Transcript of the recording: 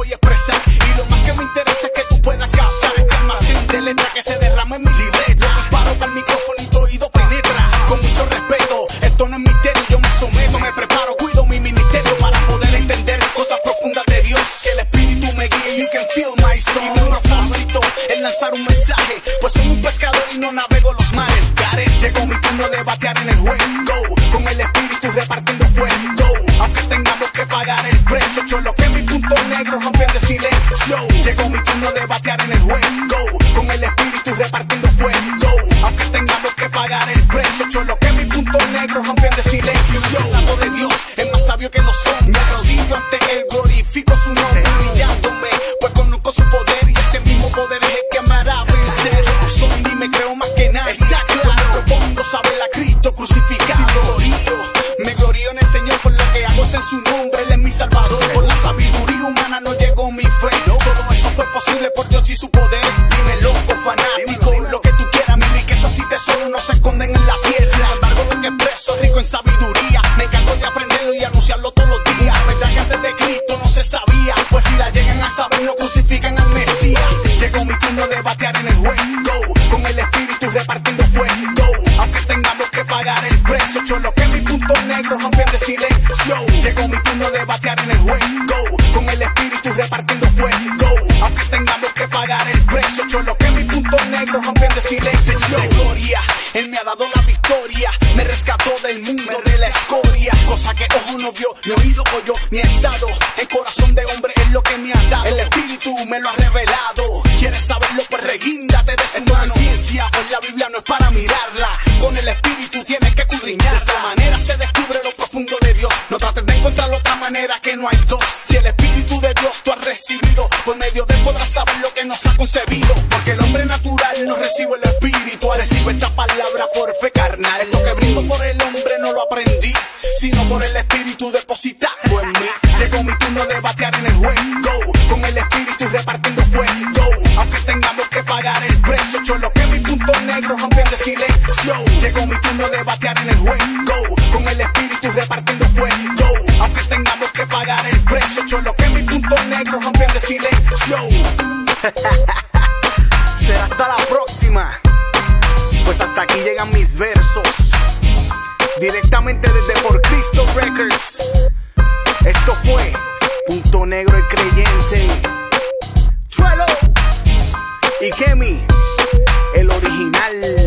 voy a expresar. Y lo más que me interesa es que tú puedas captar este almacén de letra que se derrama en mi libreta. Disparo para el micrófono y tu oído penetra. Con mucho respeto, esto no es misterio, yo me someto, me preparo, cuido mi ministerio para poder entender cosas profundas de Dios. Que el Espíritu me guíe, you can feel my soul. Y mi propósito es lanzar un mensaje, pues soy un pescador y no navego los mares. Llegó mi turno de batear en el juego, con el Espíritu repartiendo fuego. Aunque tengamos que pagar el precio, cholo que mi punto negro rompiendo el silencio. Llegó mi turno de batear en el juego, con el Espíritu repartiendo fuego. Aunque tengamos que pagar el precio, cholo que mi punto negro rompiendo el silencio. Yo santo de Dios es más sabio que los hombres. Me arrodillo ante él, glorifico su nombre, brillándome, pues conozco su poder y ese mismo poder es el que me hará vencer. Yo no soy ni me creo más que nadie. Está claro, propongo saber a Cristo crucificado. Me glorío en el Señor por lo que hago es en su nombre, Él es mi Salvador. Por la sabiduría humana no llegó mi fe, no, todo eso fue posible por Dios y su poder. Dime loco, fanático, lo que tú quieras, mis riquezas y tesoros no se esconden en la tierra. Sin embargo, lo que expreso es rico en sabiduría, me encargo de aprenderlo y anunciarlo todos los días. La verdad que antes de Cristo no se sabía, pues si la llegan a saber no crucifican al Mesías. Llegó mi turno de batear en el juego, con el Espíritu repartiendo fuego. Aunque tengamos que pagar el precio, cholo que mi punto negro rompiendo el silencio. Llegó mi turno de batear en el juego, con el Espíritu repartiendo fuego. Aunque tengamos que pagar el precio, cholo que mi punto negro rompiendo el silencio. De gloria, Él me ha dado la victoria, me rescató del mundo de la escoria. Cosa que ojo no vio, ni oído oyó, ni estado en corazón de hombre es lo que me ha dado. El Espíritu me lo ha revelado. ¿Quieres saberlo? Pues reguíndate de su mano. Ciencia, pues la Biblia no es para mirarla. Con el Espíritu tienes que escudriñarla. De esta manera se descubre lo profundo de Dios. No trates de encontrar otra manera que no hay dos. Si el Espíritu de Dios tú has recibido, por medio de él podrás saber lo que nos ha concebido. Porque el hombre natural no recibe el espiritual, recibe esta palabra por fe carnal. Esto que brindo por el hombre no lo aprendí, sino por el Espíritu depositado en mí. Llegó mi turno de batear en el juego, con el Espíritu repartiendo fuego. Aunque tengamos que pagar el precio, cholo que mi punto negro rompiendo el silencio. Llegó mi turno de batear en el juego, con el Espíritu repartiendo fuego. Aunque tengamos que pagar el precio, cholo que mi punto negro rompiendo el silencio. Será hasta la próxima, pues hasta aquí llegan mis versos, directamente desde Por Cristo Records. Esto fue Punto Negro el Creyente, Chuelo y Kemi, el original.